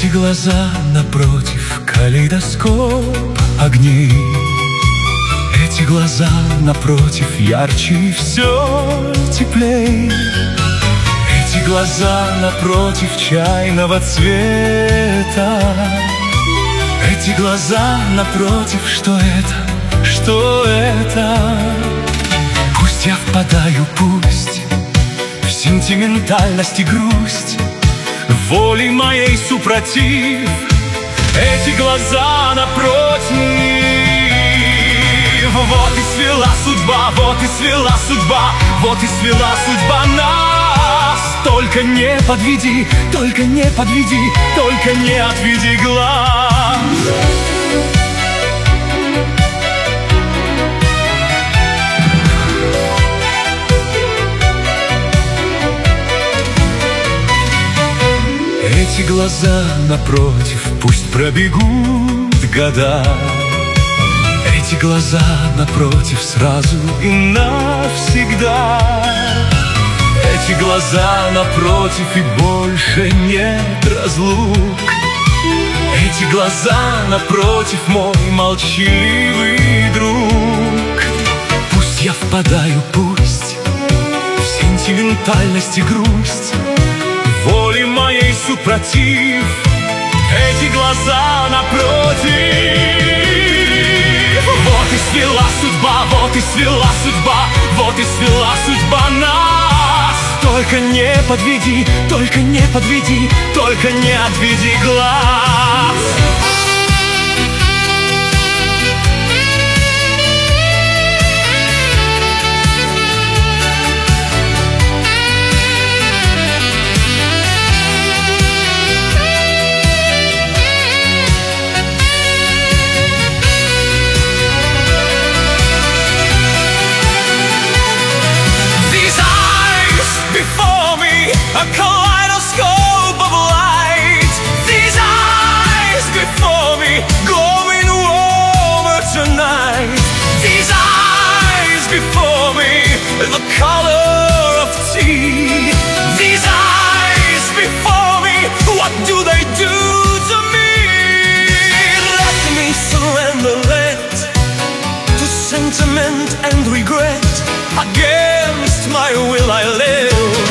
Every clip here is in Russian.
Эти глаза напротив калейдоскоп огней. Эти глаза напротив ярче и все теплей. Эти глаза напротив чайного цвета. Эти глаза напротив, что это, что это? Пусть я впадаю, пусть в сентиментальность и грусть, волей моей супротив. Эти глаза напротив. Вот и свела судьба, вот и свела судьба, вот и свела судьба нас. Только не подведи, только не подведи, только не отведи глаз. Эти глаза напротив, пусть пробегут года. Эти глаза напротив сразу и навсегда. Эти глаза напротив и больше нет разлук. Эти глаза напротив, мой молчаливый друг. Пусть я впадаю, пусть в сентиментальность и грусть, воли моей супротив. Эти глаза напротив. Вот и свела судьба, вот и свела судьба, вот и свела судьба нас. Только не подведи, только не подведи, только не отведи глаз. A kaleidoscope of light. These eyes before me, glowing warmer tonight. These eyes before me, the color of tea. These eyes before me, what do they do to me? Let me surrender it to sentiment and regret. Against my will I live.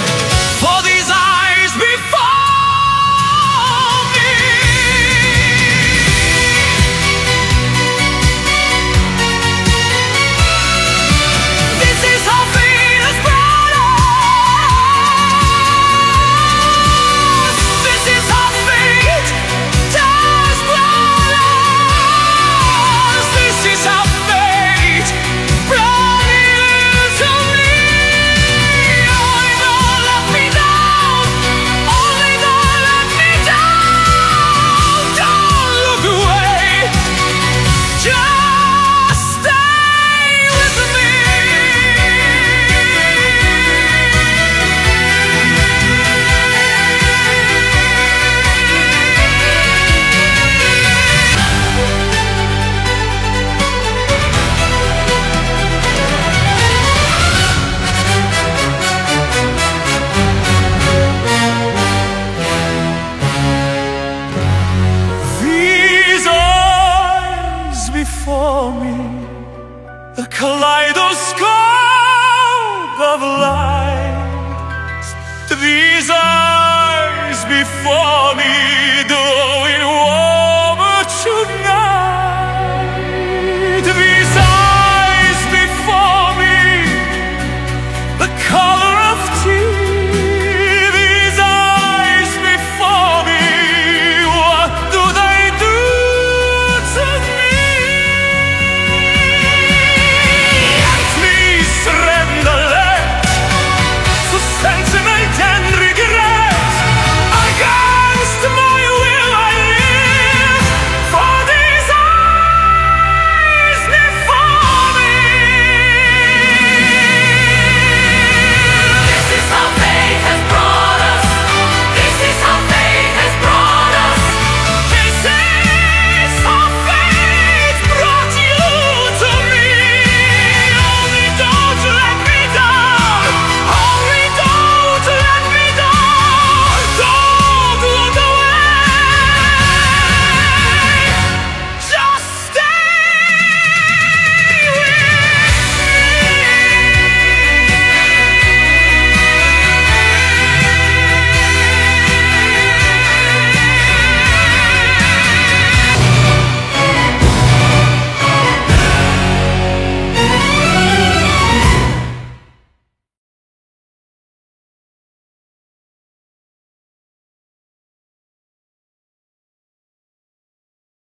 For me, a kaleidoscope of light. These eyes before me,